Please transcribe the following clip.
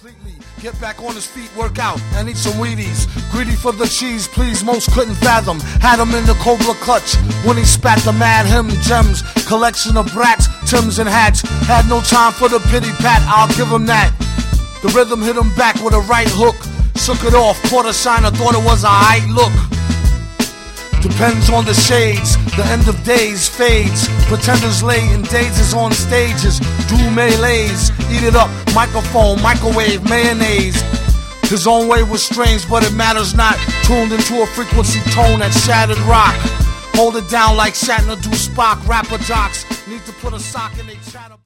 completely. Get back on his feet, work out, and eat some Wheaties. Greedy for the cheese, please, most couldn't fathom. Had him in the Cobra clutch when he spat the mad him gems. Collection of brats, Tims and hats. Had no time for the pity pat, I'll give him that. The rhythm hit him back with a right hook. Shook it off, caught a shiner, thought it was a height look. Depends on the shades, the end of days fades. Pretenders lay in dazes on stages. Do melees, eat it up, microphone, microwave, mayonnaise. His own way was strange, but it matters not. Tuned into a frequency tone that shattered rock. Hold it down like Shatner do Spock. Rapper jocks need to put a sock in their chatter.